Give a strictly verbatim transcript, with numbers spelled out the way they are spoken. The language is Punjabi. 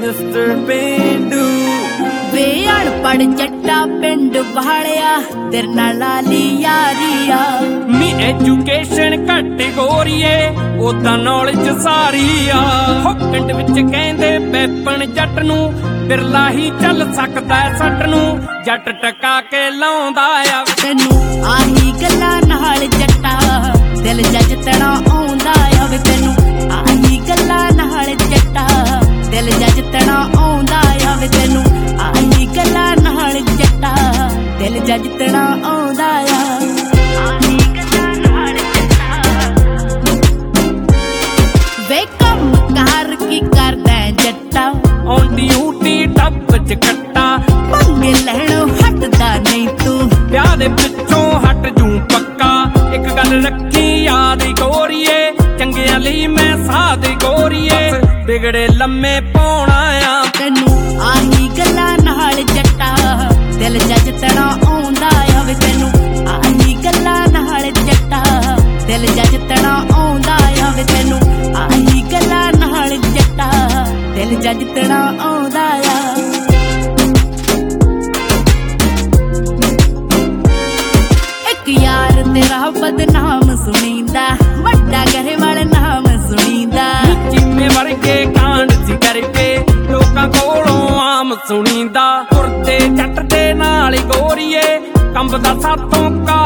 ਮਿਸਟਰ ਪੇਂਡੂ ਵੇ ਅਣਪੜ ਜੱਟਾ ਪਿੰਡ ਵਾਲਿਆ ਤੇਰੇ ਨਾਲ ਲਾਲੀ ਯਾਰੀ ਆ ਨੀ ਐਜੂਕੇਸ਼ਨ ਘੱਟ ਗੋਰੀਏ ਉਦਾਂ ਨੌਲੇਜ ਸਾਰੀ ਆ ਹੋ ਪਿੰਡ ਵਿੱਚ ਕਹਿੰਦੇ ਪੈਪਣ ਜੱਟ ਨੂੰ ਬਿਰਲਾ ਹੀ ਚੱਲ ਸਕਦਾ ਸੱਟ ਨੂੰ ਜੱਟ ਟਕਾ ਕੇ ਲਾਉਂਦਾ ਆ ਤੈਨੂੰ ਆਹੀ ਗੱਲਾਂ ਨਾਲ ਜੱਟਾ ਦਿਲ ਜੱਜ ਤਣਾ ਆਉਂਦਾ ਆ ਵੇ ਤੈਨੂੰ ਆਹੀ ਗੱਲਾਂ ਨਾਲ ਜੱਟਾ ਦਿਲ ਜੱਜ ਤਣਾ ਆਉਂਦਾ ਆ ਵੇ ਤੈਨੂੰ ਆਹੀ ਗੱਲਾਂ ਨਾਲ ਜੱਟਾ ਦਿਲ ਜੱਜ ਤਣਾ ਆਉਂਦਾ ਆ ਆਹੀ ਗੱਲਾਂ ਨਾਲ ਜੱਟਾ ਵੇ ਕੰਮ ਕਾਰ ਕੀ ਕਰਦਾ ਜੱਟਾ ਔਨ ਡਿਊਟੀ ਟੱਪ ਚ ਕੱਟਾ ਮੰਗੇ ਲੈਣੋਂ ਹਟਦਾ ਨਹੀਂ ਤੂੰ ਵਿਆਹ ਦੇ ਪਿੱਛੋਂ ਹਟ ਜੂ ਪੱਕਾ ਇੱਕ ਗੱਲ ਰੱਖੀ ਯਾਦ ਗੋਰੀਏ ਚੰਗਿਆਂ ਲਈ ਮੈਂ ਸਾਧ ਗੋਰੀਏ ਬਿਗੜੇ ਲੰਮੇ ਪਾਉਣਾ ਆ ਤੈਨੂੰ ਆਹੀ ਗੱਲਾਂ ਨਾਲ ਜੱਟਾ ਦਿਲ ਜੱਜ ਤਣਾ ਆਉਂਦਾ ਆ ਵੇ ਤੈਨੂੰ ਆਹੀ ਗੱਲਾਂ ਨਾਲ ਜੱਟਾ ਦਿਲ ਜੱਜ ਤਣਾ ਆਉਂਦਾ ਆ ਵੇ ਤੈਨੂੰ ਆਹੀ ਗੱਲਾਂ ਨਾਲ ਜੱਟਾ ਦਿਲ ਜੱਜ ਤਣਾ ਆਉਂਦਾ ਆ ਇੱਕ ਯਾਰ ਤੇਰਾ ਬਦਨਾਮ ਸੁਣੀਂਦਾ ਵੱਡਾ ਘਰੇ ਵਾਲੇ ਨਾਮ ਸੁਣੀਂਦਾ ਜਿੰਮੇ ਵਰਗੇ ਕਾਂਡ ਸੀ ਕਰਕੇ ਲੋਕਾਂ ਕੋਲੋਂ ਆਮ ਸੁਣੀਂਦਾ ਤੁਰਦੇ ਜੱਟ ਦੇ ਨਾਲ ਗੋਰੀਏ ਕੰਬਦਾ ਸਾਥੋਂ